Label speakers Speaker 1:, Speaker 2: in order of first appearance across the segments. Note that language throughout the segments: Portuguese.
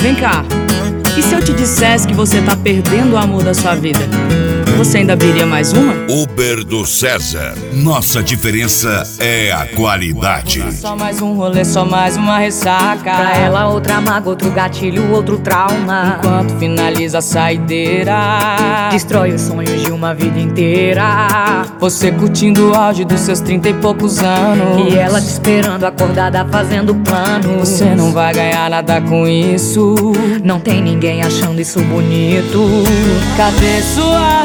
Speaker 1: Vem cá, e se eu te dissesse que você tá perdendo o amor da sua vida? Você ainda abriria mais uma?
Speaker 2: Uber do César. Nossa diferença é a qualidade.
Speaker 1: Só mais um rolê, só mais uma ressaca.
Speaker 3: Pra ela outra mágoa, outro gatilho, outro trauma.
Speaker 1: Enquanto finaliza a saideira,
Speaker 3: Destrói os sonhos de uma vida inteira.
Speaker 1: você curtindo o auge dos seus 30 e poucos anos.
Speaker 3: E ela te esperando acordada fazendo planos.
Speaker 1: Você não vai ganhar nada com isso.
Speaker 3: Não tem ninguém achando isso bonito.
Speaker 1: Cadê sua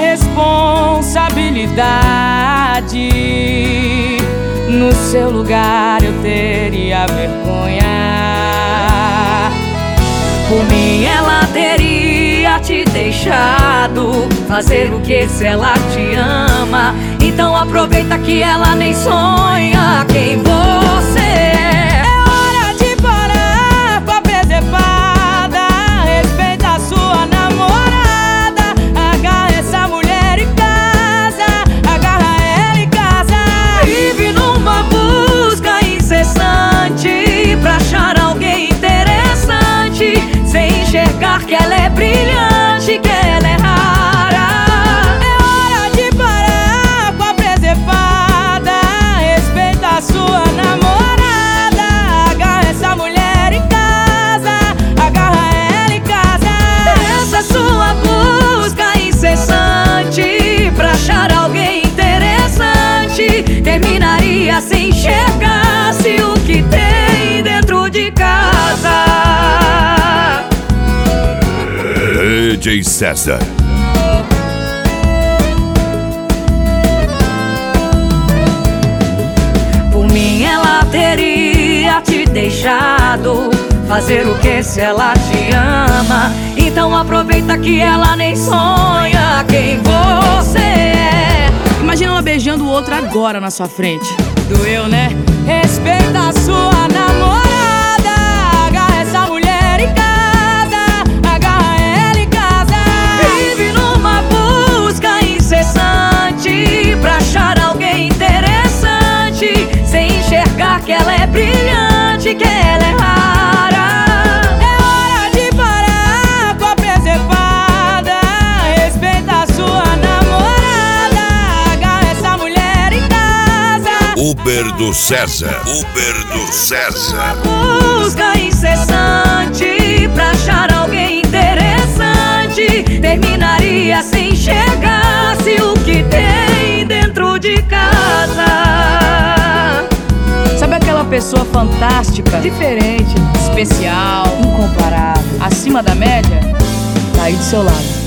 Speaker 1: responsabilidade? No seu lugar eu teria vergonha.
Speaker 3: Por mim ela teria te deixado fazer o que se ela te ama. Então aproveita que ela nem sonha quem você é.
Speaker 1: É hora de parar com a presepada. Respeita a sua namorada. Agarra essa mulher em casa. Agarra ela em casa.
Speaker 3: Vive numa busca incessante pra achar alguém interessante, sem enxergar que ela é brilhante, que ela é rara.
Speaker 1: É hora de parar com a presepada. Respeita a sua namorada. Agarra essa mulher em casa. Agarra ela em casa.
Speaker 3: Essa sua busca incessante pra achar alguém interessante terminaria se enxergasse o que tem dentro de casa.
Speaker 2: DJ César.
Speaker 3: Por mim ela teria te deixado fazer o que se ela te ama. Então aproveita que ela nem sonha quem você é.
Speaker 1: Imagina ela beijando o outro agora na sua frente. Doeu, né? Respeita a sua namorada. Agarra essa mulher em casa. Agarra ela em casa.
Speaker 3: Vive numa busca incessante pra achar alguém interessante, sem enxergar que ela é brilhante, que ela é rara.
Speaker 1: É hora de parar com a presepada. Respeita a sua namorada. Agarra essa mulher em casa.
Speaker 2: Uber do César. Uber do César.
Speaker 3: Busca incessante pra achar alguém interessante terminaria se enxergasse o que tem dentro de casa.
Speaker 1: Sabe aquela pessoa fantástica,
Speaker 3: Diferente,
Speaker 1: especial,
Speaker 3: incomparável.
Speaker 1: acima da média? Tá aí do seu lado.